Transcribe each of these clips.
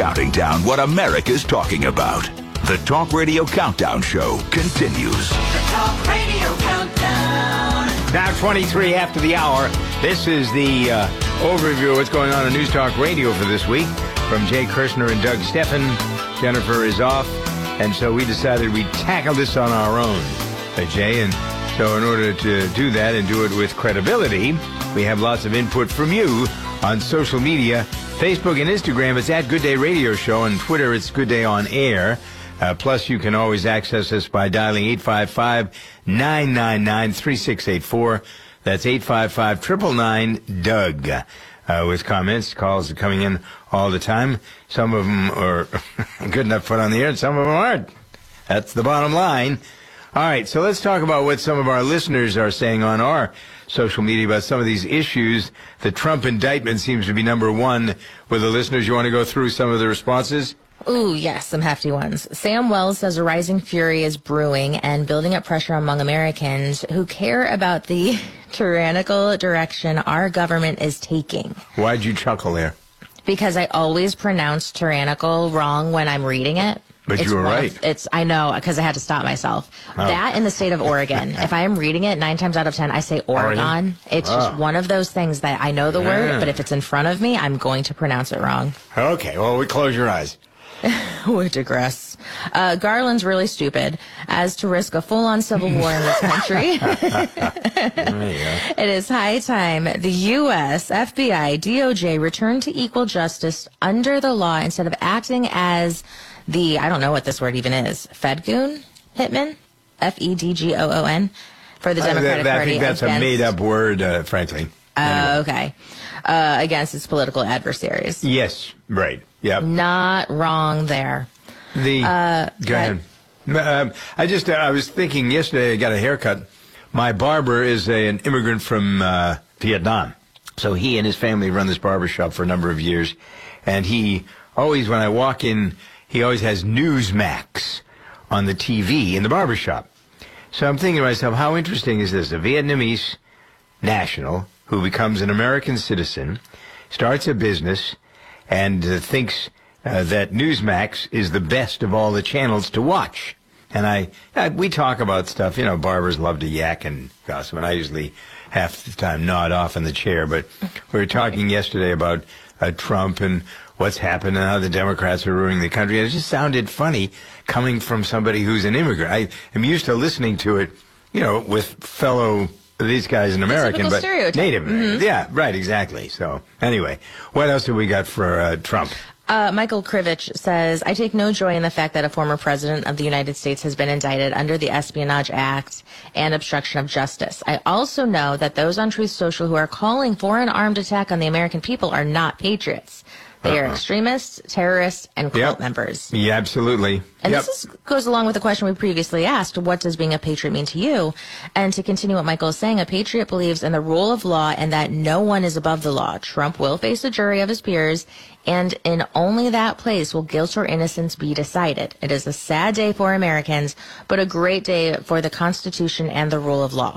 counting down what America's talking about. The Talk Radio Countdown Show continues. The Talk Radio Countdown. Now 23 after the hour. This is the overview of what's going on News Talk Radio for this week. From Jay Kirshner and Doug Steffen. Jennifer is off, and so we decided we'd tackle this on our own, Jay. And so in order to do that and do it with credibility, we have lots of input from you on social media. Facebook and Instagram, it's at Good Day Radio Show. On Twitter, it's Good Day On Air. Plus, you can always access us by dialing 855-999-3684. That's 855-999-DOUG. With comments, calls are coming in all the time. Some of them are good enough to put on the air, and some of them aren't. That's the bottom line. All right, so let's talk about what some of our listeners are saying on our social media about some of these issues. The Trump indictment seems to be number one with the listeners. You want to go through some of the responses? Ooh, yes, some hefty ones. Sam Wells says a rising fury is brewing and building up pressure among Americans who care about the tyrannical direction our government is taking. Why'd you chuckle there? Because I always pronounce tyrannical wrong when I'm reading it. But you were right. I know, because I had to stop myself. Oh. That in the state of Oregon. If I am reading it, 9 times out of 10, I say Oregon. It's just one of those things that I know the word, but if it's in front of me, I'm going to pronounce it wrong. Okay, well, we close your eyes. We digress. Garland's really stupid. As to risk a full-on civil war in this country. It is high time the U.S., FBI, DOJ return to equal justice under the law instead of acting as the, I don't know what this word even is, Fedgoon? Hitman? F-E-D-G-O-O-N? For the Democratic Party. I think that's a made-up word, frankly. Anyway. Okay. Against its political adversaries. Yes, right. Yep. Not wrong there. Go ahead. I was thinking yesterday I got a haircut. My barber is an immigrant from Vietnam. So he and his family run this barber shop for a number of years. And he always, when I walk in, he always has Newsmax on the TV in the barber shop. So I'm thinking to myself, how interesting is this? A Vietnamese national who becomes an American citizen, starts a business, and thinks that Newsmax is the best of all the channels to watch. And we talk about stuff, you know, barbers love to yak and gossip, and I usually half the time nod off in the chair. But we were talking yesterday about Trump and what's happened and how the Democrats are ruining the country. And it just sounded funny coming from somebody who's an immigrant. I am used to listening to it, you know, with fellow these guys an American, but stereotype. Native. Mm-hmm. Yeah, right, exactly. So anyway, what else have we got for Trump? Michael Krivich says, I take no joy in the fact that a former president of the United States has been indicted under the Espionage Act and obstruction of justice. I also know that those on Truth Social who are calling for an armed attack on the American people are not patriots. They are extremists, terrorists, and cult members. Yeah, absolutely. And this goes along with the question we previously asked, what does being a patriot mean to you? And to continue what Michael is saying, a patriot believes in the rule of law and that no one is above the law. Trump will face a jury of his peers, and in only that place will guilt or innocence be decided. It is a sad day for Americans, but a great day for the Constitution and the rule of law.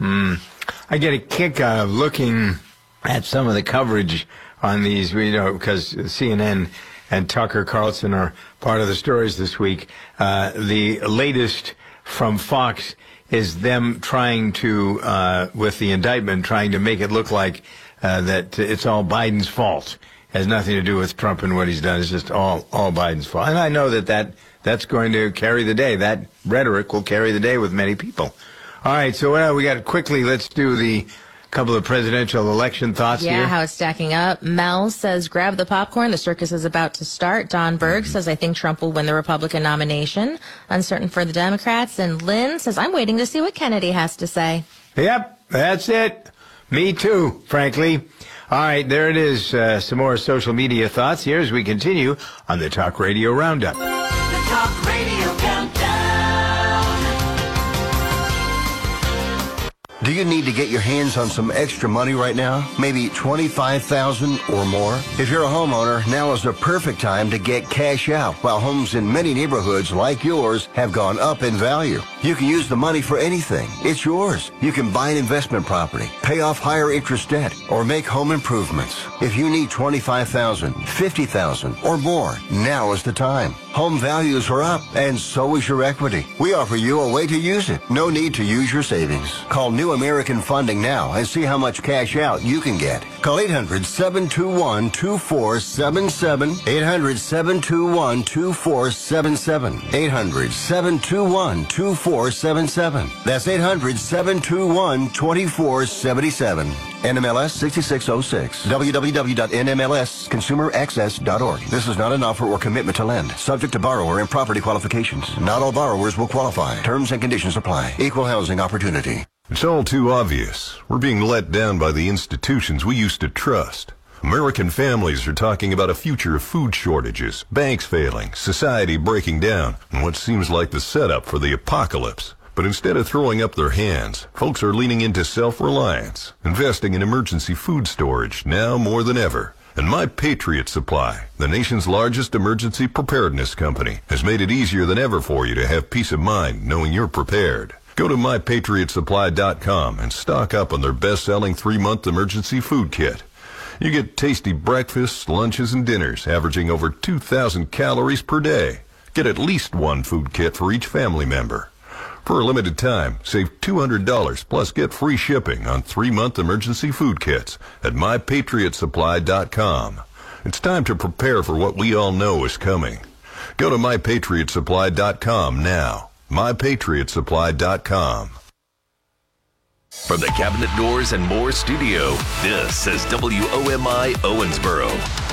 I get a kick out of looking at some of the coverage on these, you know, because CNN and Tucker Carlson are part of the stories this week. The latest from Fox is them trying to, with the indictment, trying to make it look like that it's all Biden's fault. It has nothing to do with Trump and what he's done. It's just all Biden's fault. And I know that's going to carry the day. That rhetoric will carry the day with many people. All right, so we got quickly, let's do the couple of presidential election thoughts here. Yeah, how it's stacking up. Mel says, grab the popcorn. The circus is about to start. Don Berg says, I think Trump will win the Republican nomination. Uncertain for the Democrats. And Lynn says, I'm waiting to see what Kennedy has to say. Yep, that's it. Me too, frankly. All right, there it is. Some more social media thoughts here as we continue on the Talk Radio Roundup. The Talk Radio Countdown. Do you need to get your hands on some extra money right now? Maybe $25,000 or more? If you're a homeowner, now is the perfect time to get cash out while homes in many neighborhoods like yours have gone up in value. You can use the money for anything. It's yours. You can buy an investment property, pay off higher interest debt, or make home improvements. If you need $25,000, $50,000, or more, now is the time. Home values are up, and so is your equity. We offer you a way to use it. No need to use your savings. Call New American Funding now and see how much cash out you can get. Call 800-721-2477. 800-721-2477. 800-721-2477. That's 800-721-2477. NMLS 6606. www.nmlsconsumeraccess.org. This is not an offer or commitment to lend. Subject to borrower and property qualifications. Not all borrowers will qualify. Terms and conditions apply. Equal housing opportunity. It's all too obvious. We're being let down by the institutions we used to trust. American families are talking about a future of food shortages, banks failing, society breaking down, and what seems like the setup for the apocalypse. But instead of throwing up their hands, folks are leaning into self-reliance, investing in emergency food storage now more than ever. And My Patriot Supply, the nation's largest emergency preparedness company, has made it easier than ever for you to have peace of mind knowing you're prepared. Go to MyPatriotSupply.com and stock up on their best-selling 3-month emergency food kit. You get tasty breakfasts, lunches, and dinners averaging over 2,000 calories per day. Get at least one food kit for each family member. For a limited time, save $200 plus get free shipping on 3-month emergency food kits at MyPatriotSupply.com. It's time to prepare for what we all know is coming. Go to MyPatriotSupply.com now. MyPatriotSupply.com. From the Cabinet Doors and More studio, this is WOMI Owensboro.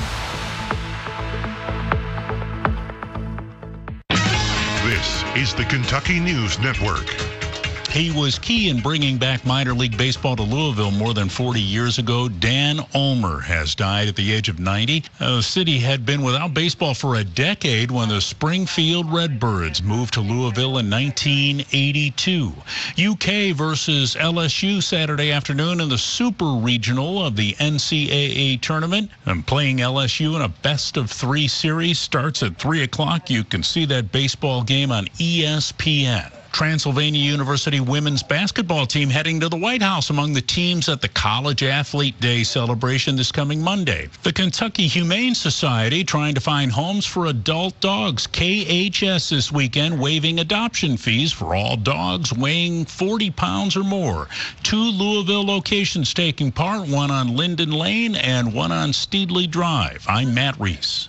This is the Kentucky News Network. He was key in bringing back minor league baseball to Louisville more than 40 years ago. Dan Ulmer has died at the age of 90. The city had been without baseball for a decade when the Springfield Redbirds moved to Louisville in 1982. UK versus LSU Saturday afternoon in the Super Regional of the NCAA tournament. And playing LSU in a best-of-3 series starts at 3 o'clock. You can see that baseball game on ESPN. Transylvania University women's basketball team heading to the White House among the teams at the College Athlete Day celebration this coming Monday. The Kentucky Humane Society trying to find homes for adult dogs. KHS this weekend waiving adoption fees for all dogs weighing 40 pounds or more. 2 Louisville locations taking part, one on Linden Lane and one on Steedley Drive. I'm Matt Reese.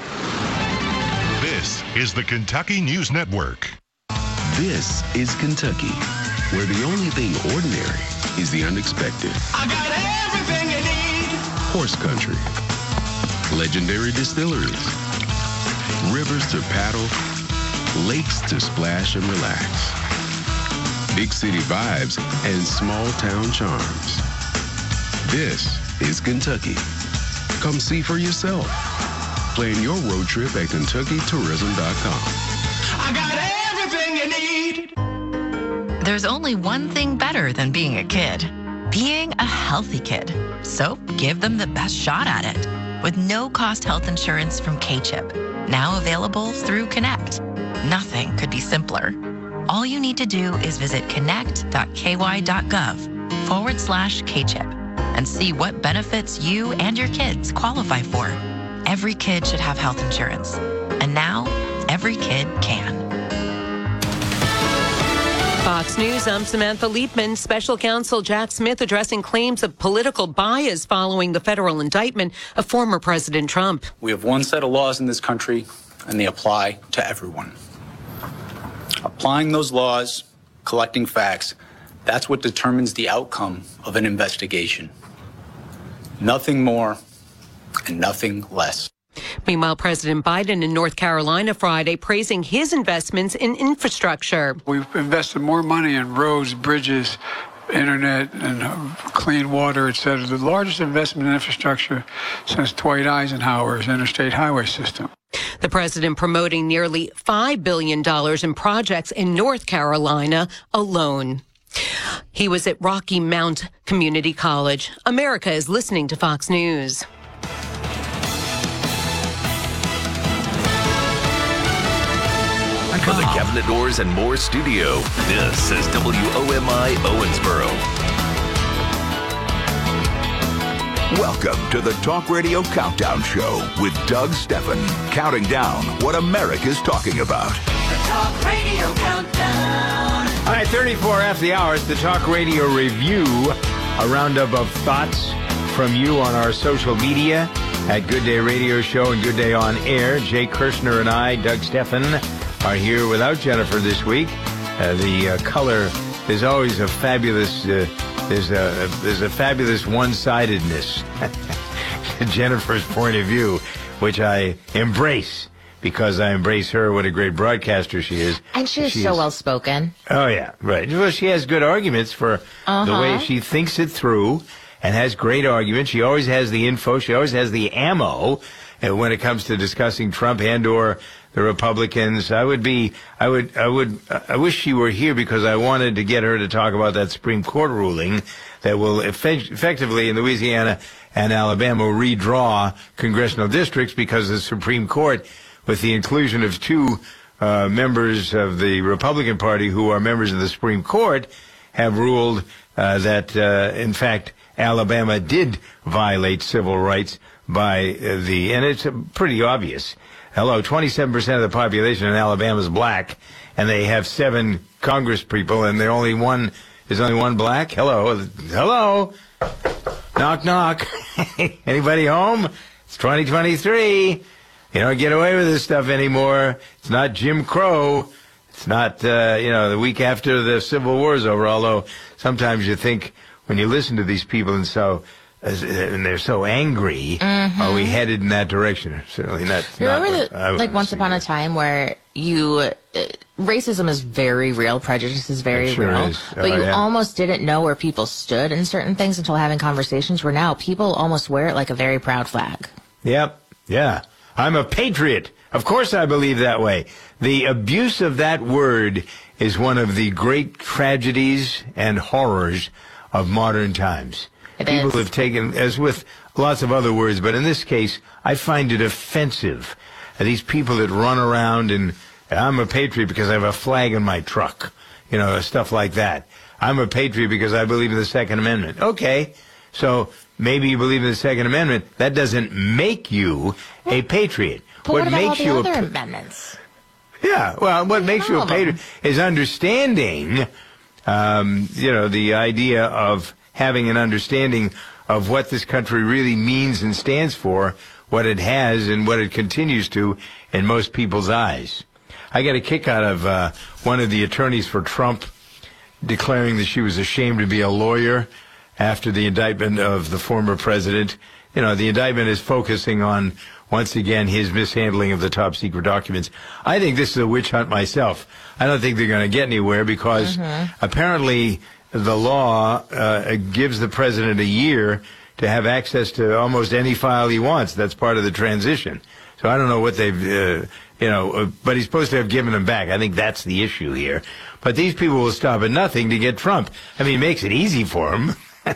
This is the Kentucky News Network. This is Kentucky, where the only thing ordinary is the unexpected. I got everything you need. Horse country, legendary distilleries, rivers to paddle, lakes to splash and relax, big city vibes and small town charms. This is Kentucky. Come see for yourself. Plan your road trip at KentuckyTourism.com. I got everything you need. There's only one thing better than being a kid. Being a healthy kid. So give them the best shot at it. With no-cost health insurance from K-Chip. Now available through Connect. Nothing could be simpler. All you need to do is visit connect.ky.gov/K-Chip and see what benefits you and your kids qualify for. Every kid should have health insurance. And now, every kid can. Fox News, I'm Samantha Liebman. Special Counsel Jack Smith addressing claims of political bias following the federal indictment of former President Trump. We have one set of laws in this country, and they apply to everyone. Applying those laws, collecting facts, that's what determines the outcome of an investigation. Nothing more and nothing less. Meanwhile, President Biden in North Carolina Friday praising his investments in infrastructure. We've invested more money in roads, bridges, internet, and clean water, et cetera. The largest investment in infrastructure since Dwight Eisenhower's interstate highway system. The president promoting nearly $5 billion in projects in North Carolina alone. He was at Rocky Mount Community College. America is listening to Fox News. From the Cabinet Doors and More studio, this is WOMI Owensboro. Welcome to the Talk Radio Countdown Show with Doug Steffen, counting down what America's talking about. The Talk Radio Countdown. All right, 34 after the hour. It's the Talk Radio Review, a roundup of thoughts from you on our social media at Good Day Radio Show and Good Day On Air. Jay Kirshner and I, Doug Steffen, are here without Jennifer this week. The color is always a fabulous. There's a fabulous one-sidedness to Jennifer's point of view, which I embrace because I embrace her. What a great broadcaster she is, and she is so well spoken. Oh yeah, right. Well, she has good arguments for the way she thinks it through, and has great arguments. She always has the info. She always has the ammo when it comes to discussing Trump and/or the Republicans. I wish she were here because I wanted to get her to talk about that Supreme Court ruling that will effectively in Louisiana and Alabama redraw congressional districts because the Supreme Court, with the inclusion of two members of the Republican Party who are members of the Supreme Court, have ruled that, in fact, Alabama did violate civil rights by and it's pretty obvious. Hello, 27% of the population in Alabama is black, and they have 7 Congress people, and there's only one black. Hello, knock, knock. Anybody home? It's 2023. You don't get away with this stuff anymore. It's not Jim Crow. It's not the week after the Civil War is over. Although sometimes you think when you listen to these people and they're so angry, are we headed in that direction? Certainly not. Remember once upon a time where racism is very real, prejudice is very real, but you almost didn't know where people stood in certain things until having conversations where now people almost wear it like a very proud flag. Yep. Yeah. I'm a patriot. Of course I believe that way. The abuse of that word is one of the great tragedies and horrors of modern times. People have taken, as with lots of other words, but in this case, I find it offensive. These people that run around and, I'm a patriot because I have a flag in my truck, stuff like that. I'm a patriot because I believe in the Second Amendment. Okay, so maybe you believe in the Second Amendment. That doesn't make you a patriot. But what about all the other amendments? Yeah, well, what makes you a patriot is understanding, the idea of having an understanding of what this country really means and stands for, what it has and what it continues to in most people's eyes. I got a kick out of one of the attorneys for Trump declaring that she was ashamed to be a lawyer after the indictment of the former president. The indictment is focusing on, once again, his mishandling of the top secret documents. I think this is a witch hunt myself. I don't think they're going to get anywhere because apparently the law gives the president a year to have access to almost any file he wants. That's part of the transition. So I don't know what they've, but he's supposed to have given them back. I think that's the issue here. But these people will stop at nothing to get Trump. I mean, it makes it easy for him.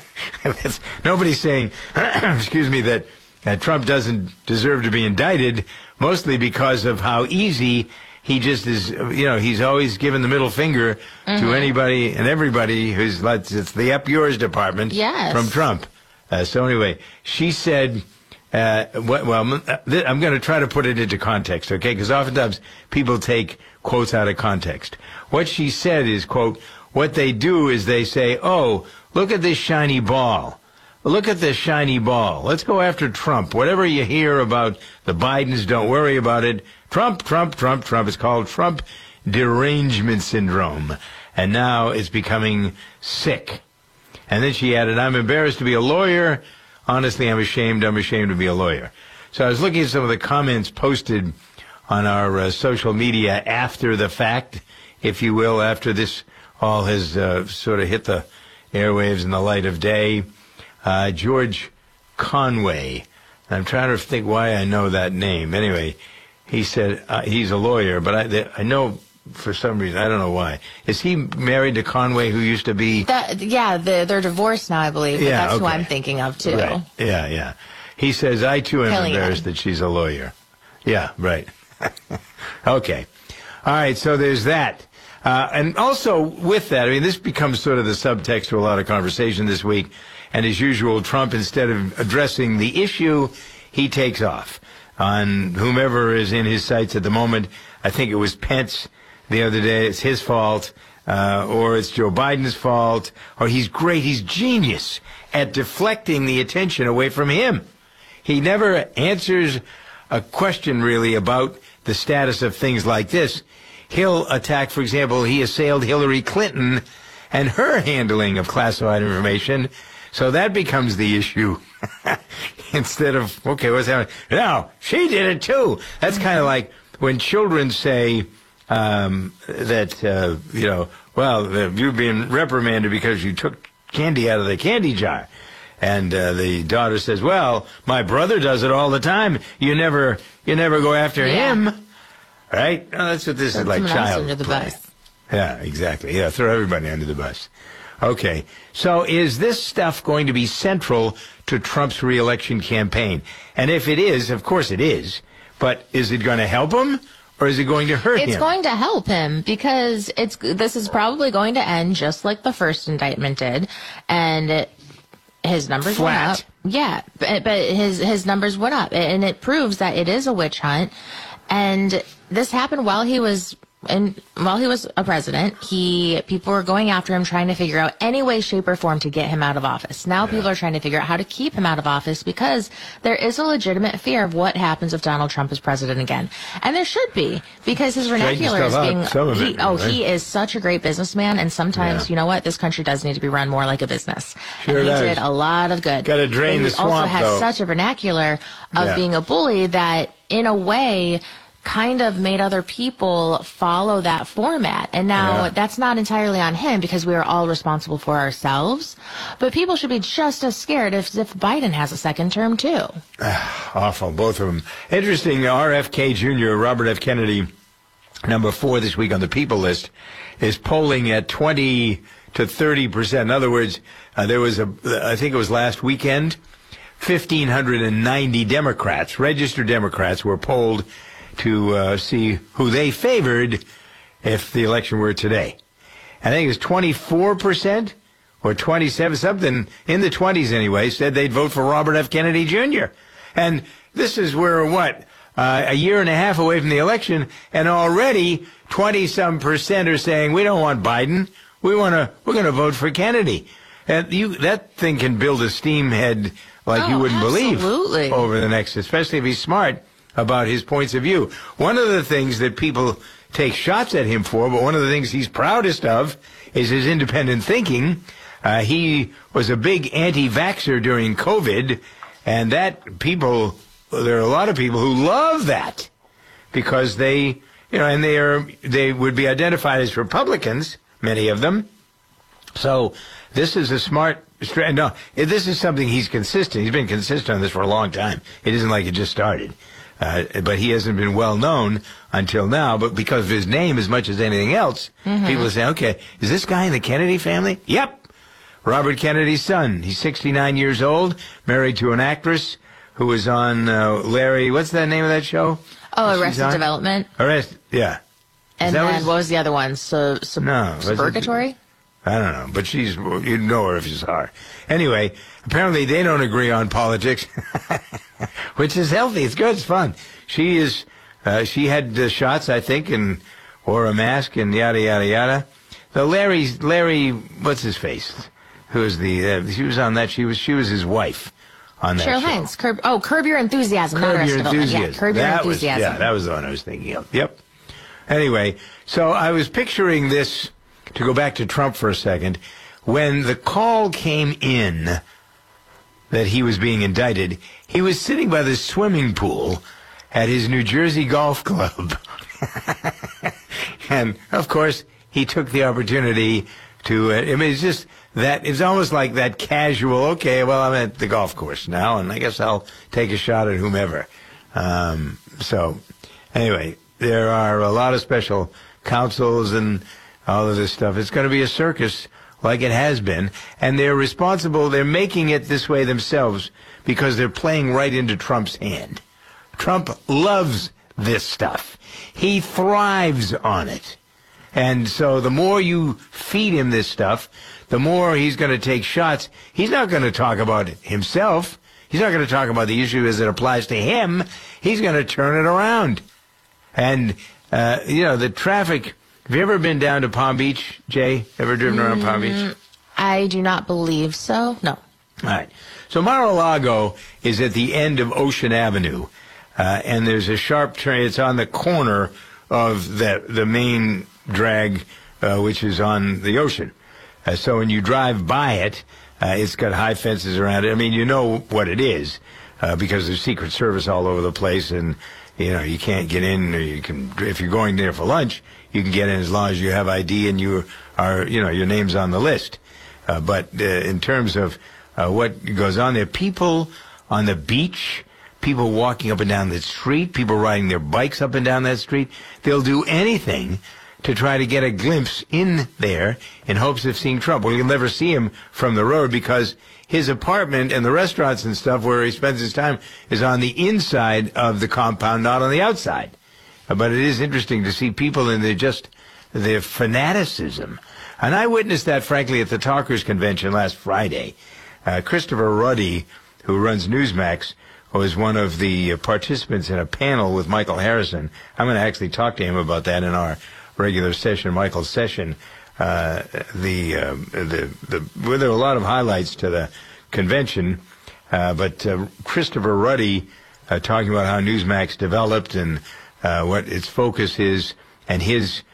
Nobody's saying, excuse me, that Trump doesn't deserve to be indicted, mostly because of how easy he just is, he's always given the middle finger to anybody and everybody who's like, it's the up yours department from Trump. So anyway, she said, I'm going to try to put it into context, okay? Because oftentimes people take quotes out of context. What she said is, quote, what they do is they say, oh, look at this shiny ball. Look at this shiny ball. Let's go after Trump. Whatever you hear about the Bidens, don't worry about it. Trump, Trump, Trump, Trump. It's called Trump derangement syndrome. And now it's becoming sick. And then she added, I'm embarrassed to be a lawyer. Honestly, I'm ashamed to be a lawyer. So I was looking at some of the comments posted on our social media after the fact, if you will, after this all has sort of hit the airwaves in the light of day. George Conway. I'm trying to think why I know that name. Anyway, he said he's a lawyer, but I know for some reason, I don't know why. Is he married to Conway, who used to be... they're divorced now, I believe. But that's who I'm thinking of, too. Right. Yeah. He says, I, too, am embarrassed that she's a lawyer. Yeah, right. Okay. All right, so there's that. And also with that, I mean, this becomes sort of the subtext to a lot of conversation this week. And as usual, Trump, instead of addressing the issue, he takes off on whomever is in his sights at the moment. I think it was Pence the other day. It's his fault. Or it's Joe Biden's fault. Or he's great. He's genius at deflecting the attention away from him. He never answers a question really about the status of things like this. He'll attack, for example, he assailed Hillary Clinton and her handling of classified information. So that becomes the issue. Instead of, okay, what's happening? No, she did it too. That's kind of like when children say that, you've been reprimanded because you took candy out of the candy jar. And the daughter says, well, my brother does it all the time. You never go after him. Right? Oh, that's what this is like, child under the play. bus. Yeah, exactly. Yeah, throw everybody under the bus. Okay. So is this stuff going to be central to Trump's reelection campaign? And if it is, of course it is, but is it going to help him or is it going to hurt him? It's going to help him because this is probably going to end just like the first indictment did. And his numbers went up. Yeah, but his numbers went up. And it proves that it is a witch hunt. And this happened while he was a president. People were going after him, trying to figure out any way, shape, or form to get him out of office. Now people are trying to figure out how to keep him out of office because there is a legitimate fear of what happens if Donald Trump is president again. And there should be, because his vernacular is being, he is such a great businessman, and sometimes, you know what, this country does need to be run more like a business. Sure and he does. did a lot of good. Got to drain the swamp, He also has though. such a vernacular of being a bully that, in a way, kind of made other people follow that format. And now that's not entirely on him because we are all responsible for ourselves. But people should be just as scared if Biden has a second term, too. Awful, both of them. Interesting, RFK Jr., Robert F. Kennedy, number 4 this week on the People list, is polling at 20 to 30%. In other words, there was I think it was last weekend, 1,590 Democrats, registered Democrats, were polled to see who they favored if the election were today. I think it was 24% or 27, something in the 20s anyway, said they'd vote for Robert F. Kennedy Jr. And this is where, a year and a half away from the election, and already 20-some% are saying, we don't want Biden. We're going to vote for Kennedy. And that thing can build a steam head like you wouldn't believe over the next, especially if he's smart about his points of view. One of the things that people take shots at him for, but one of the things he's proudest of, is his independent thinking. He was a big anti-vaxxer during COVID, and there are a lot of people who love that because they would be identified as Republicans, many of them. So this is a smart strategy. No, this is something he's consistent. He's been consistent on this for a long time. It isn't like it just started. But he hasn't been well known until now. But because of his name as much as anything else, people say, okay, is this guy in the Kennedy family? Yep. Robert Kennedy's son. He's 69 years old, married to an actress who was on Larry, what's the name of that show? Oh, Arrested Development. Yeah. And then what was the other one? Suburgatory? I don't know, but you'd know her if you saw her. Anyway, apparently they don't agree on politics, which is healthy. It's good. It's fun. She had the shots, I think, and wore a mask and yada, yada, yada. So Larry, what's his face? She was on that. She was his wife on that Cheryl show. Hines. Curb Your Enthusiasm. Curb Your Enthusiasm. Yeah, Curb Your Enthusiasm. That was the one I was thinking of. Yep. Anyway, so I was picturing this, to go back to Trump for a second, when the call came in that he was being indicted, he was sitting by the swimming pool at his New Jersey golf club. And, of course, he took the opportunity to, it's almost like that casual, okay, well, I'm at the golf course now, and I guess I'll take a shot at whomever. So, anyway, there are a lot of special counsels and all of this stuff. It's going to be a circus like it has been, and they're responsible. They're making it this way themselves because they're playing right into Trump's hand. Trump loves this stuff. He thrives on it. And so the more you feed him this stuff, the more he's going to take shots. He's not going to talk about himself. He's not going to talk about the issue as it applies to him. He's going to turn it around. And, the traffic. Have you ever been down to Palm Beach, Jay? Ever driven around Palm Beach? I do not believe so. No. All right. So Mar-a-Lago is at the end of Ocean Avenue. And there's a sharp turn. It's on the corner of the main drag, which is on the ocean. So when you drive by it, it's got high fences around it. I mean, you know what it is, because there's Secret Service all over the place, and, you can't get in, or you can, if you're going there for lunch, you can get in as long as you have ID and you are, your name's on the list. But in terms of what goes on there, people on the beach, people walking up and down the street, people riding their bikes up and down that street, they'll do anything to try to get a glimpse in there in hopes of seeing Trump. Well, you'll never see him from the road because his apartment and the restaurants and stuff where he spends his time is on the inside of the compound, not on the outside. But it is interesting to see people in their fanaticism. And I witnessed that, frankly, at the Talkers Convention last Friday. Christopher Ruddy, who runs Newsmax, was one of the participants in a panel with Michael Harrison. I'm going to actually talk to him about that in our regular session, Michael's session. There were a lot of highlights to the convention, but Christopher Ruddy talking about how Newsmax developed and what its focus is, and his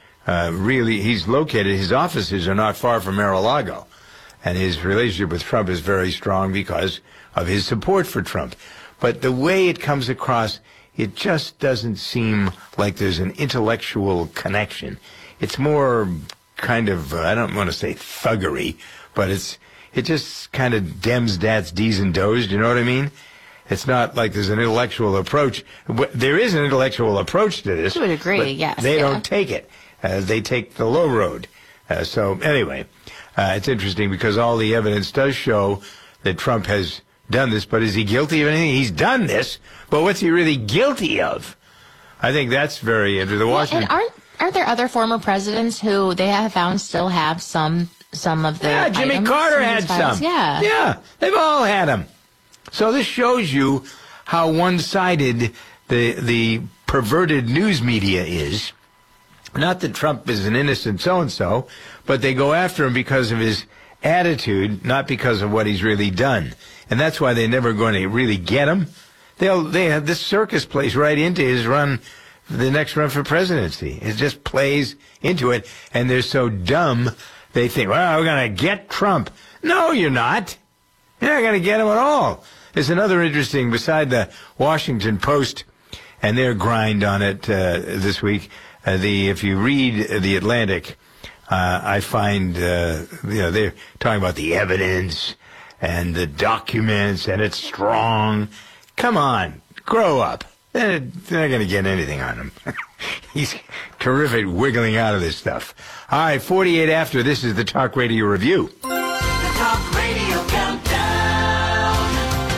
offices are not far from Mar-a-Lago, and his relationship with Trump is very strong because of his support for Trump. But the way it comes across, it just doesn't seem like there's an intellectual connection. It's more kind of, I don't want to say thuggery, but it just kind of dems, dats, D's, and does. Do you know what I mean? It's not like there's an intellectual approach. There is an intellectual approach to this. I would agree, yes. They don't take it. They take the low road. So anyway, it's interesting because all the evidence does show that Trump has done this, but is he guilty of anything? He's done this, but what's he really guilty of? I think that's very interesting. And aren't there other former presidents who they have found still have some of the Yeah, Jimmy Carter had some. Yeah, they've all had them. So this shows you how one-sided the perverted news media is. Not that Trump is an innocent so-and-so, but they go after him because of his attitude, not because of what he's really done. And that's why they're never going to really get him. They have this circus plays right into his run, the next run for presidency. It just plays into it, and they're so dumb, they think, well, we're going to get Trump. No, you're not. You're not going to get him at all. There's another interesting, beside the Washington Post and their grind on it this week, if you read The Atlantic, I find, they're talking about the evidence and the documents, and it's strong. Come on, grow up. They're not going to get anything on him. He's terrific wiggling out of this stuff. All right, 48 after, this is the Talk Radio Review. The Talk Radio Countdown.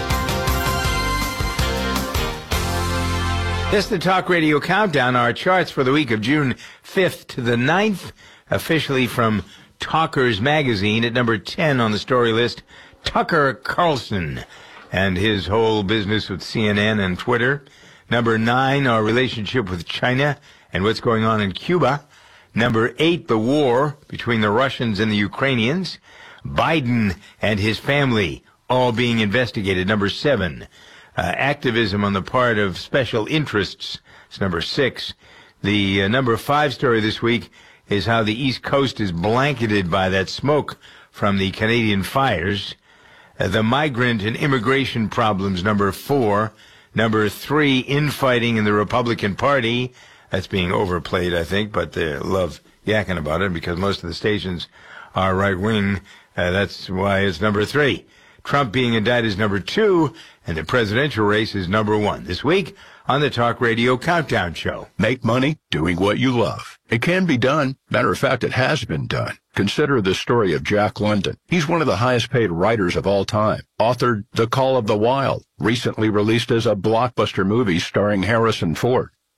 This is the Talk Radio Countdown, our charts for the week of June 5th to the 9th, officially from Talkers Magazine. At number 10 on the story list, Tucker Carlson and his whole business with CNN and Twitter. Number 9, our relationship with China and what's going on in Cuba. Number 8, the war between the Russians and the Ukrainians. Biden and his family all being investigated. Number 7, activism on the part of special interests. It's number 6. The number 5 story this week is how the East Coast is blanketed by that smoke from the Canadian fires. The migrant and immigration problems, number 4. Number 3, infighting in the Republican Party. That's being overplayed, I think, but they love yakking about it because most of the stations are right-wing. That's why it's number 3. Trump being indicted is number 2, and the presidential race is number 1. This week on the Talk Radio Countdown Show. Make money doing what you love. It can be done. Matter of fact, it has been done. Consider the story of Jack London. He's one of the highest paid writers of all time. Authored The Call of the Wild, recently released as a blockbuster movie starring Harrison Ford.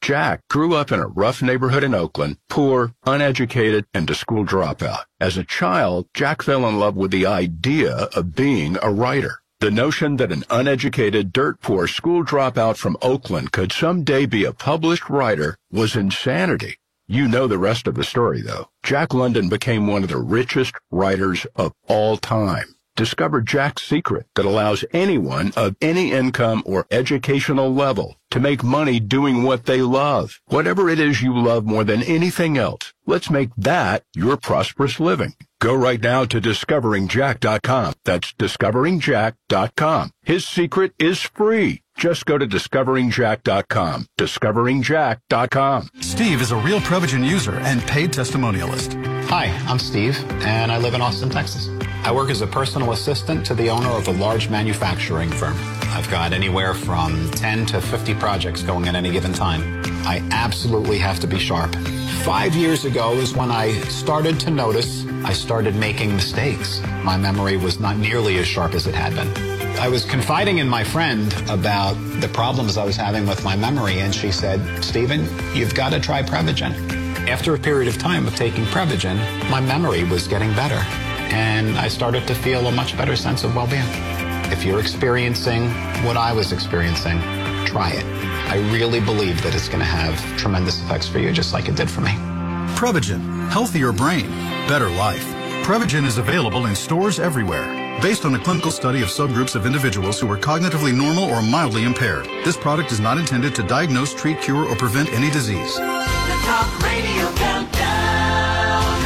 Jack grew up in a rough neighborhood in Oakland, poor, uneducated, and a school dropout. As a child, Jack fell in love with the idea of being a writer. The notion that an uneducated, dirt-poor school dropout from Oakland could someday be a published writer was insanity. You know the rest of the story, though. Jack London became one of the richest writers of all time. Discover Jack's secret that allows anyone of any income or educational level to make money doing what they love. Whatever it is you love more than anything else, let's make that your prosperous living. Go right now to discoveringjack.com. That's discoveringjack.com. His secret is free. Just go to discoveringjack.com. discoveringjack.com. Steve is a real Prevagen user and paid testimonialist. Hi, I'm Steve, and I live in Austin, Texas. I work as a personal assistant to the owner of a large manufacturing firm. I've got anywhere from 10 to 50 projects going at any given time. I absolutely have to be sharp. 5 years ago is when I started to notice I started making mistakes. My memory was not nearly as sharp as it had been. I was confiding in my friend about the problems I was having with my memory, and she said, Stephen, you've got to try Prevagen. After a period of time of taking Prevagen, my memory was getting better, and I started to feel a much better sense of well-being. If you're experiencing what I was experiencing, try it. I really believe that it's going to have tremendous effects for you, just like it did for me. Prevagen, healthier brain, better life. Prevagen is available in stores everywhere. Based on a clinical study of subgroups of individuals who were cognitively normal or mildly impaired, this product is not intended to diagnose, treat, cure, or prevent any disease. The Talk Radio Countdown.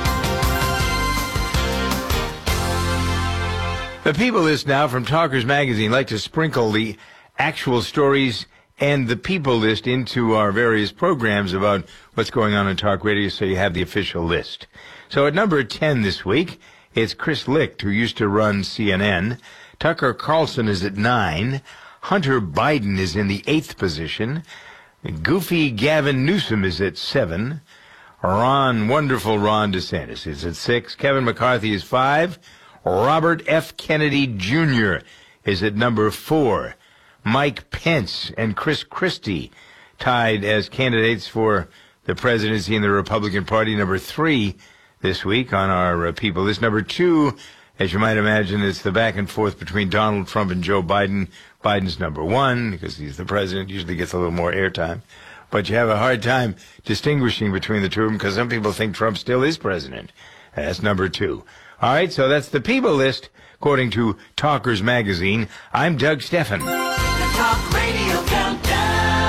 The People List now from Talkers Magazine like to sprinkle the actual stories and the People List into our various programs about what's going on Talk Radio, so you have the official list. So at number 10 this week, it's Chris Licht, who used to run CNN. Tucker Carlson is at 9. Hunter Biden is in the 8th position. Goofy Gavin Newsom is at 7. Wonderful Ron DeSantis is at 6. Kevin McCarthy is 5. Robert F. Kennedy Jr. is at number 4. Mike Pence and Chris Christie tied as candidates for the presidency in the Republican Party, number 3 this week on our People List. Number 2, as you might imagine, it's the back and forth between Donald Trump and Joe Biden. Biden's number 1 because he's the president, usually gets a little more airtime. But you have a hard time distinguishing between the two of them because some people think Trump still is president. That's number 2. All right, so that's the People List, according to Talkers Magazine. I'm Doug Steffen. The Talk Radio Countdown.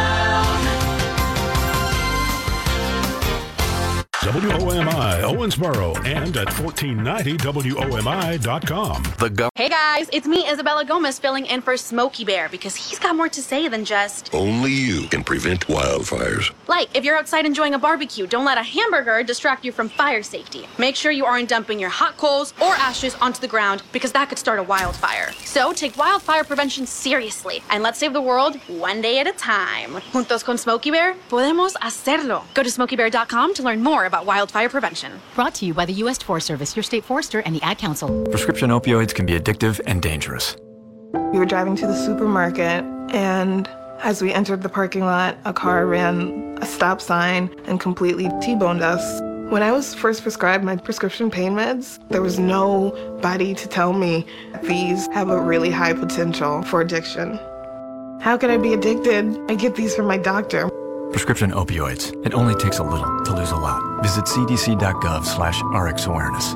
WOMI Owensboro and at 1490 WOMI.com. Hey guys, it's me, Isabella Gomez, filling in for Smokey Bear because he's got more to say than just... Only you can prevent wildfires. Like, if you're outside enjoying a barbecue, don't let a hamburger distract you from fire safety. Make sure you aren't dumping your hot coals or ashes onto the ground because that could start a wildfire. So take wildfire prevention seriously and let's save the world one day at a time. Juntos con Smokey Bear, podemos hacerlo. Go to smokeybear.com to learn more about wildfire prevention. Brought to you by the U.S. Forest Service, your state forester, and the Ad Council. Prescription opioids can be addictive and dangerous. We were driving to the supermarket, and as we entered the parking lot, a car ran a stop sign and completely T-boned us. When I was first prescribed my prescription pain meds, there was nobody to tell me these have a really high potential for addiction. How could I be addicted? I get these from my doctor. Prescription opioids. It only takes a little to lose a lot. Visit cdc.gov/RxAwareness.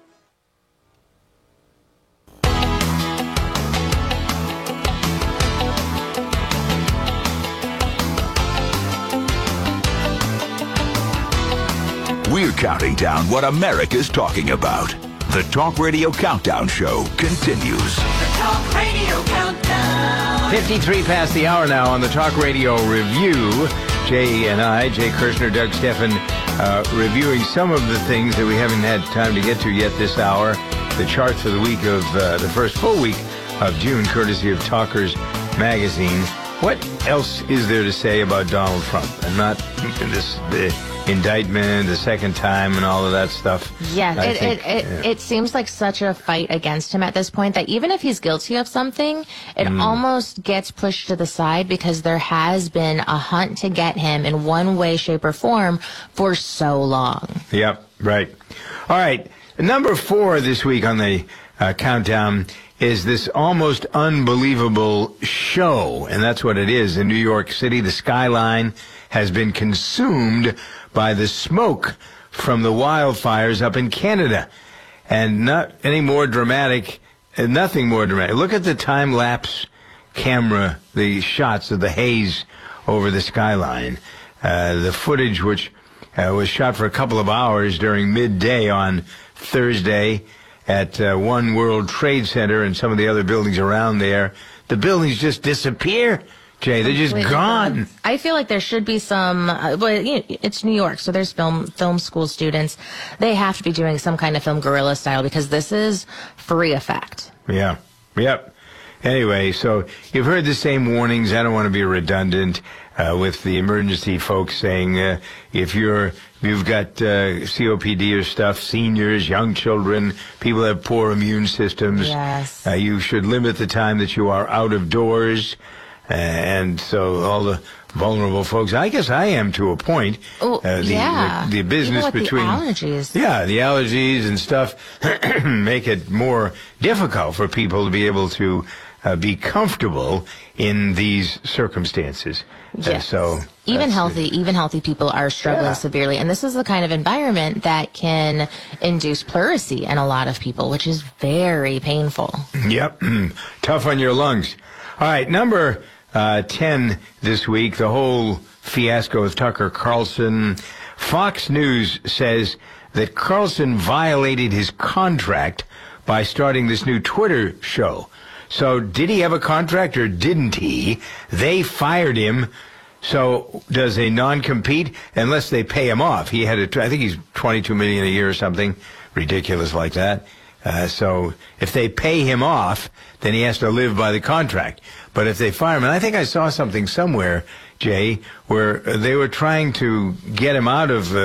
We're counting down what America's talking about. The Talk Radio Countdown Show continues. The Talk Radio Countdown. 53 past the hour now on the Talk Radio Review. Jay and I, Jay Kirshner, Doug Steffen, reviewing some of the things that we haven't had time to get to yet this hour. The charts for the week of the first full week of June, courtesy of Talkers Magazine. What else is there to say about Donald Trump? And not this. indictment the second time and all of that stuff. Yeah, it seems like such a fight against him at this point that even if he's guilty of something, it almost gets pushed to the side because there has been a hunt to get him in one way, shape, or form for so long. Yep, right. All right, number 4 this week on the countdown is this almost unbelievable show, and that's what it is. In New York City, the skyline has been consumed by the smoke from the wildfires up in Canada. And not any more dramatic, nothing more dramatic. Look at the time-lapse camera, the shots of the haze over the skyline. The footage, which was shot for a couple of hours during midday on Thursday at One World Trade Center and some of the other buildings around there. The buildings just disappear. Jay, they're just gone. I feel like there should be some, it's New York, so there's film school students. They have to be doing some kind of film guerrilla style because this is free effect. Yeah. Yep. Anyway, so you've heard the same warnings. I don't want to be redundant with the emergency folks saying if you've got COPD or stuff, seniors, young children, people that have poor immune systems, yes. You should limit the time that you are out of doors. And so all the vulnerable folks, I guess I am to a point. The business between the allergies. Yeah, the allergies and stuff make it more difficult for people to be able to be comfortable in these circumstances. Yes. So even healthy people are struggling severely, and this is the kind of environment that can induce pleurisy in a lot of people, which is very painful. Yep, tough on your lungs. All right, number 10 this week, the whole fiasco with Tucker Carlson. Fox News says that Carlson violated his contract by starting this new Twitter show. So did he have a contract or didn't he? They fired him. So does a non-compete, unless they pay him off? He had I think he's $22 million a year or something ridiculous like that. So if they pay him off, then he has to live by the contract. But if they fire him, and I think I saw something somewhere, Jay, where they were trying to get him out of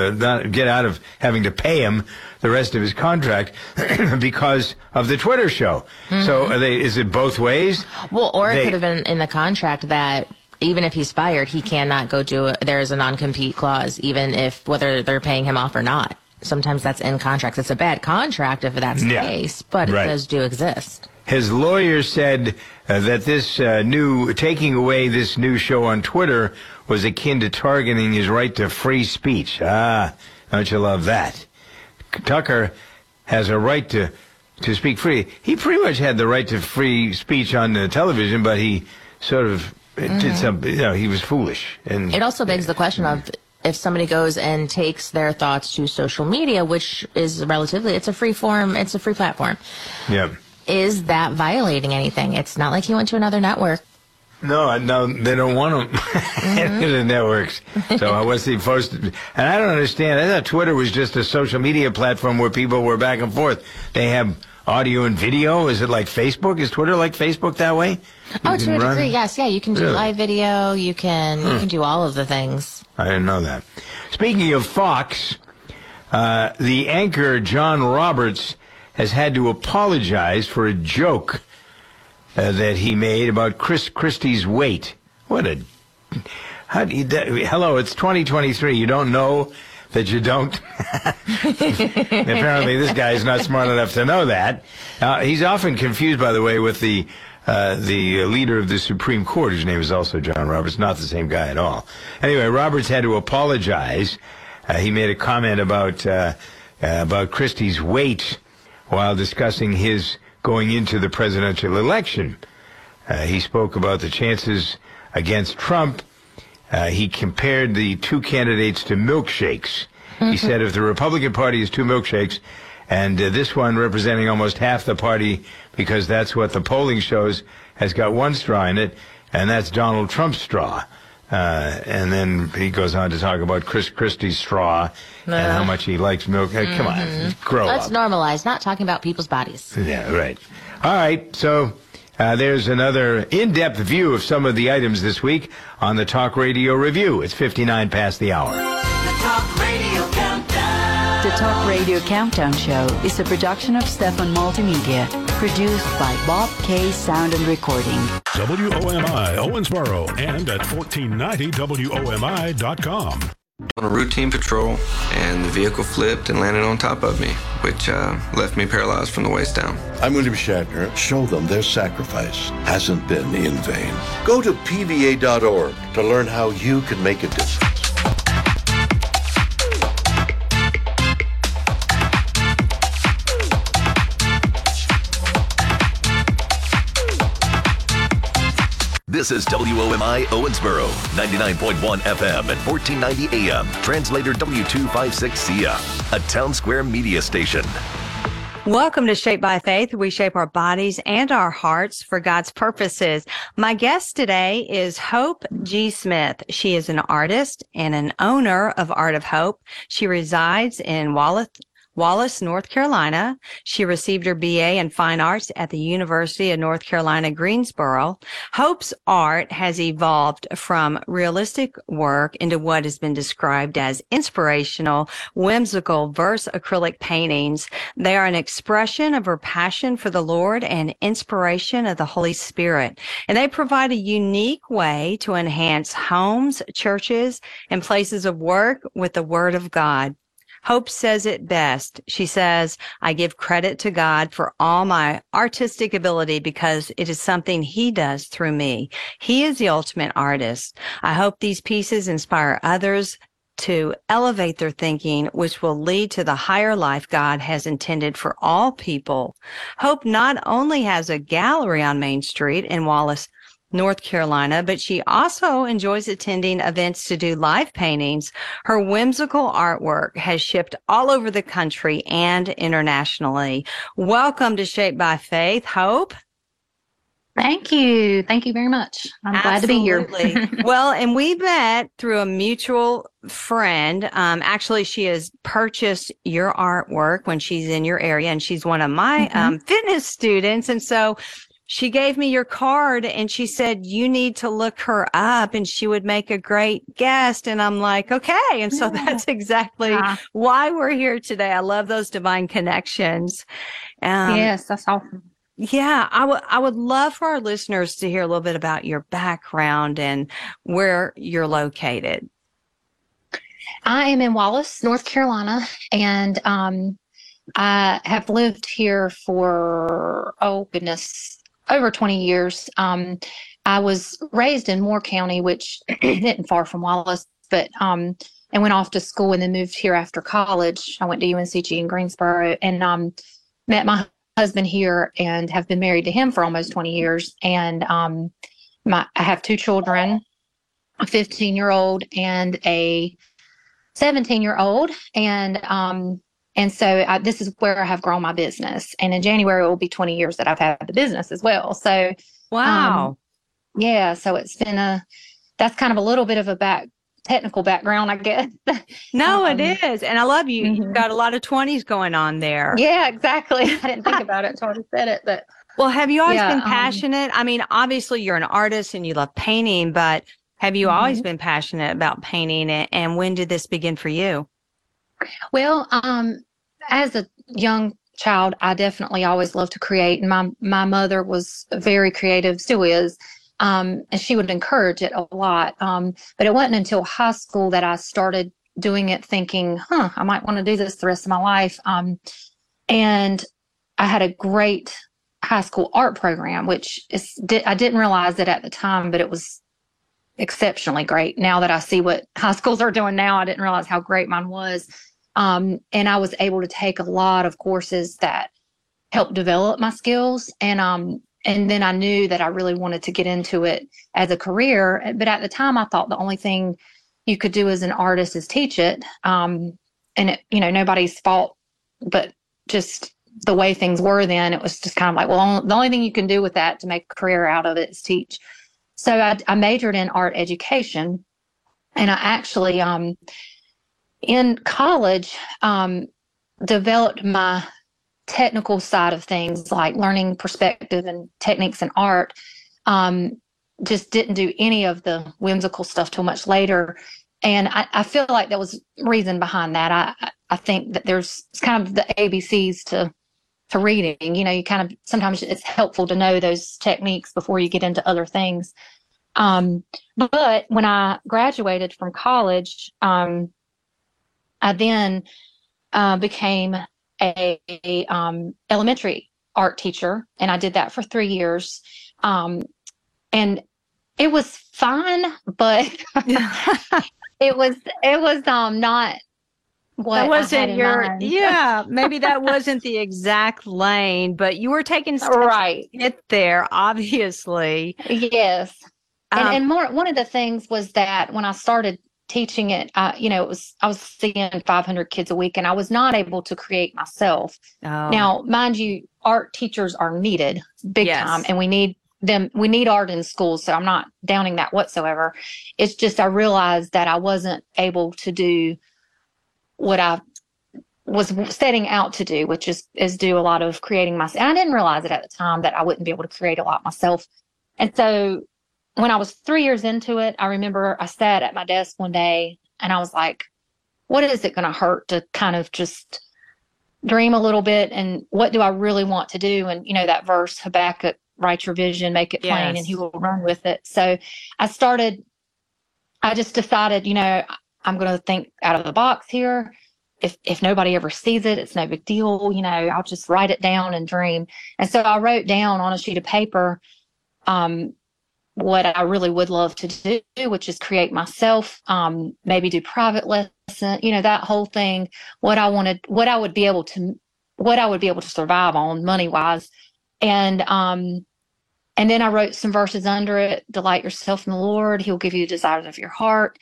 having to pay him the rest of his contract because of the Twitter show. Mm-hmm. So is it both ways? Well, or it could have been in the contract that even if he's fired, he cannot go do it. There is a non-compete clause, even if whether they're paying him off or not. Sometimes that's in contracts. It's a bad contract if that's the case, but it does do exist. His lawyer said that this taking away this new show on Twitter was akin to targeting his right to free speech. Don't you love that? Tucker has a right to speak free. He pretty much had the right to free speech on the television, but he sort of did something, he was foolish. And it also begs the question of, if somebody goes and takes their thoughts to social media, which is it's a free form, it's a free platform. Yeah. Is that violating anything? It's not like he went to another network. No, they don't want him in the networks. So what's he supposed to? And I don't understand. I thought Twitter was just a social media platform where people were back and forth. They have audio and video. Is it like Facebook? Is Twitter like Facebook that way? To a degree, yes. Yeah, you can do live video. You can do all of the things. I didn't know that. Speaking of Fox, the anchor John Roberts has had to apologize for a joke that he made about Chris Christie's weight. Hello, it's 2023. You don't know that you don't? Apparently this guy's not smart enough to know that. He's often confused, by the way, with the leader of the Supreme Court, whose name is also John Roberts, not the same guy at all. Anyway, Roberts had to apologize. He made a comment about Christie's weight while discussing his going into the presidential election. He spoke about the chances against Trump. He compared the two candidates to milkshakes. He said if the Republican Party is two milkshakes, and this one representing almost half the party, because that's what the polling shows, has got one straw in it, and that's Donald Trump's straw. And then he goes on to talk about Chris Christie's straw and how much he likes milk. Come on, grow up. Let's normalize not talking about people's bodies. Yeah, right. All right, so there's another in-depth view of some of the items this week on the Talk Radio Review. It's 59 past the hour. The Talk Radio The Talk Radio Countdown Show is a production of Stefan Multimedia, produced by Bob K. Sound and Recording. WOMI Owensboro and at 1490 WOMI.com. On a routine patrol, and the vehicle flipped and landed on top of me, which left me paralyzed from the waist down. I'm William Shatner. Show them their sacrifice hasn't been in vain. Go to PVA.org to learn how you can make a difference. This is WOMI Owensboro, 99.1 FM and 1490 AM. Translator W256CF, a Town Square media station. Welcome to Shaped by Faith. We shape our bodies and our hearts for God's purposes. My guest today is Hope G. Smith. She is an artist and an owner of Art of Hope. She resides in Wallace, North Carolina. She received her BA in Fine Arts at the University of North Carolina, Greensboro. Hope's art has evolved from realistic work into what has been described as inspirational, whimsical verse acrylic paintings. They are an expression of her passion for the Lord and inspiration of the Holy Spirit. And they provide a unique way to enhance homes, churches, and places of work with the Word of God. Hope says it best. She says, I give credit to God for all my artistic ability because it is something He does through me. He is the ultimate artist. I hope these pieces inspire others to elevate their thinking, which will lead to the higher life God has intended for all people. Hope not only has a gallery on Main Street in Wallace, North Carolina, but she also enjoys attending events to do live paintings. Her whimsical artwork has shipped all over the country and internationally. Welcome to Shaped by Faith, Hope. Thank you. Thank you very much. I'm glad to be here. Well, and we met through a mutual friend. Actually, she has purchased your artwork when she's in your area, and she's one of my fitness students. And so she gave me your card and she said, you need to look her up and she would make a great guest. And I'm like, okay. And so that's exactly why we're here today. I love those divine connections. Yes, that's awesome. Yeah, I would love for our listeners to hear a little bit about your background and where you're located. I am in Wallace, North Carolina, and I have lived here for, over 20 years. I was raised in Moore County, which isn't far from Wallace, but and went off to school and then moved here after college. I went to UNCG in Greensboro and met my husband here and have been married to him for almost 20 years. And I have two children, a 15-year-old and a 17-year-old. And so this is where I have grown my business. And in January, it will be 20 years that I've had the business as well. So, wow. So it's been that's kind of a little bit of a technical background, I guess. No, it is. And I love you. You've got a lot of 20s going on there. Yeah, exactly. I didn't think about it until I said it, but. Well, have you always been passionate? I mean, obviously you're an artist and you love painting, but have you always been passionate about painting? And when did this begin for you? Well, as a young child, I definitely always loved to create. And my mother was very creative, still is, and she would encourage it a lot. But it wasn't until high school that I started doing it thinking, I might want to do this the rest of my life. And I had a great high school art program, which I didn't realize it at the time, but it was exceptionally great. Now that I see what high schools are doing now, I didn't realize how great mine was. And I was able to take a lot of courses that helped develop my skills. And then I knew that I really wanted to get into it as a career. But at the time, I thought the only thing you could do as an artist is teach it. And it, nobody's fault, but just the way things were then, it was just kind of like, well, the only thing you can do with that to make a career out of it is teach. So I majored in art education, and I actually, in college, developed my technical side of things, like learning perspective and techniques in art. Just didn't do any of the whimsical stuff till much later. And I feel like there was reason behind that. I think that there's kind of the ABCs to reading. You know, you kind of, sometimes it's helpful to know those techniques before you get into other things. But when I graduated from college, I then became a elementary art teacher, and I did that for 3 years. And it was fine, but it was not what that wasn't I had in your mind. yeah, maybe that wasn't the exact lane, but you were taking steps Right. to get there, obviously. Yes. And one of the things was that when I started teaching it, you know, I was seeing 500 kids a week, and I was not able to create myself. Oh. Now, mind you, art teachers are needed big Yes. time, and we need them. We need art in schools, so I'm not downing that whatsoever. It's just I realized that I wasn't able to do what I was setting out to do, which is do a lot of creating myself. And I didn't realize it at the time that I wouldn't be able to create a lot myself. And so when I was 3 years into it, I remember I sat at my desk one day and I was like, what is it going to hurt to kind of just dream a little bit? And what do I really want to do? And, you know, that verse, Habakkuk, write your vision, make it plain, Yes. and he will run with it. So I just decided, you know, I'm going to think out of the box here. If nobody ever sees it, it's no big deal. You know, I'll just write it down and dream. And so I wrote down on a sheet of paper, what I really would love to do, which is create myself, maybe do private lesson, you know, that whole thing, what I would be able to survive on money wise. And then I wrote some verses under it. Delight yourself in the Lord. He'll give you the desires of your heart.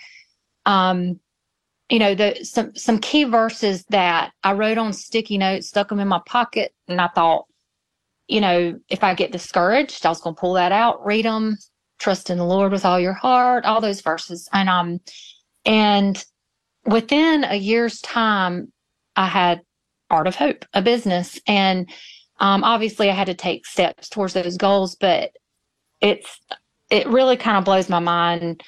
You know, some key verses that I wrote on sticky notes, stuck them in my pocket. And I thought, you know, if I get discouraged, I was going to pull that out, read them, trust in the Lord with all your heart, all those verses. And within a year's time, I had Art of Hope, a business. And obviously I had to take steps towards those goals, but it really kind of blows my mind.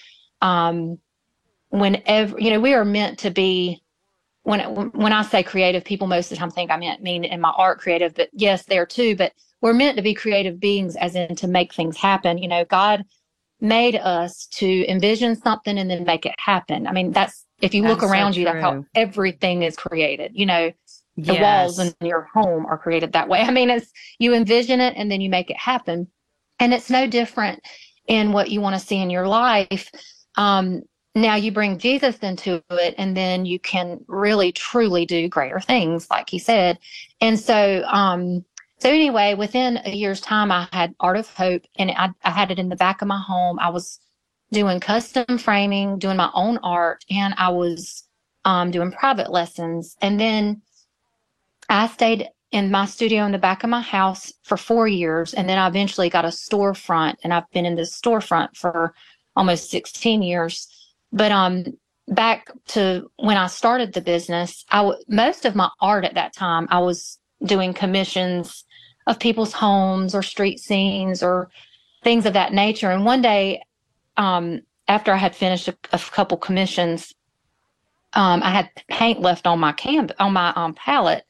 Whenever, you know, we are meant to be, when I say creative, people most of the time think I mean in my art creative, but yes, there too, but we're meant to be creative beings, as in to make things happen. You know, God made us to envision something and then make it happen. I mean, if you look around you, that's how everything is created. You know, the walls in your home are created that way. I mean, you envision it and then you make it happen. And it's no different in what you want to see in your life. Now you bring Jesus into it, and then you can really, truly do greater things, like he said. And so, anyway, within a year's time, I had Art of Hope, and I had it in the back of my home. I was doing custom framing, doing my own art, and I was doing private lessons. And then I stayed in my studio in the back of my house for 4 years, and then I eventually got a storefront, and I've been in this storefront for almost 16 years. But back to when I started the business, most of my art at that time, I was doing commissions of people's homes or street scenes or things of that nature. And one day, after I had finished a couple commissions, I had paint left on my palette,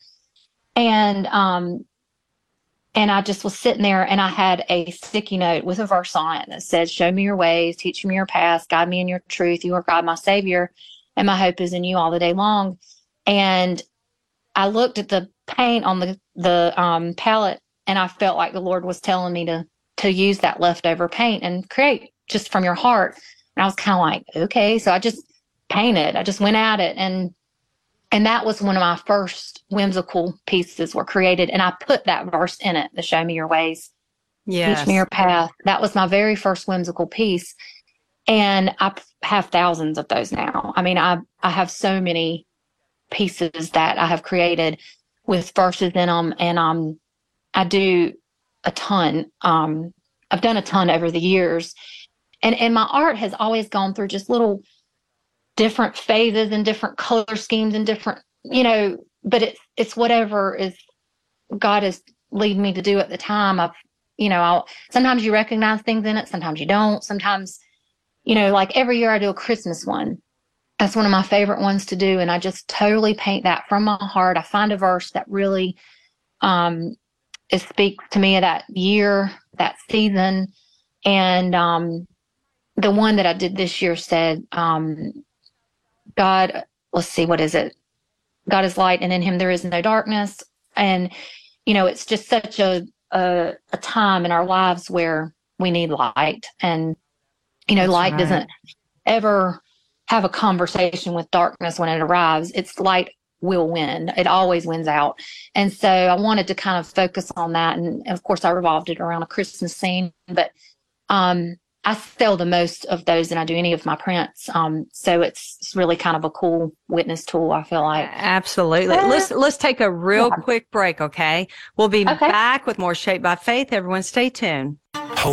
and I just was sitting there, and I had a sticky note with a verse on it that said, show me your ways, teach me your paths, guide me in your truth. You are God, my Savior, and my hope is in you all the day long. And I looked at the paint on the palette, and I felt like the Lord was telling me to use that leftover paint and create just from your heart. And I was kind of like, okay. So I just painted. I just went at it. And that was one of my first whimsical pieces were created. And I put that verse in it, the show me your ways, teach me your path. That was my very first whimsical piece. And I have thousands of those now. I mean, I have so many pieces that I have created with verses in them. And I do a ton. I've done a ton over the years. And my art has always gone through just little different phases and different color schemes and different, you know, but it's whatever is God is leading me to do at the time. Sometimes you recognize things in it, sometimes you don't. Sometimes, you know, like every year I do a Christmas one, That's one of my favorite ones to do. And I just totally paint that from my heart. I find a verse that really it speaks to me of that year, that season. And the one that I did this year said, God, let's see, what is it? God is light, and in him there is no darkness. And, you know, it's just such a time in our lives where we need light. And, you know, light doesn't ever have a conversation with darkness when it arrives. It's light will win. It always wins out. And so I wanted to kind of focus on that. And of course, I revolved it around a Christmas scene. But I sell the most of those than I do any of my prints. So it's really kind of a cool witness tool, I feel like. Absolutely. Let's take a real quick break, okay? We'll be back with more Shaped by Faith. Everyone stay tuned.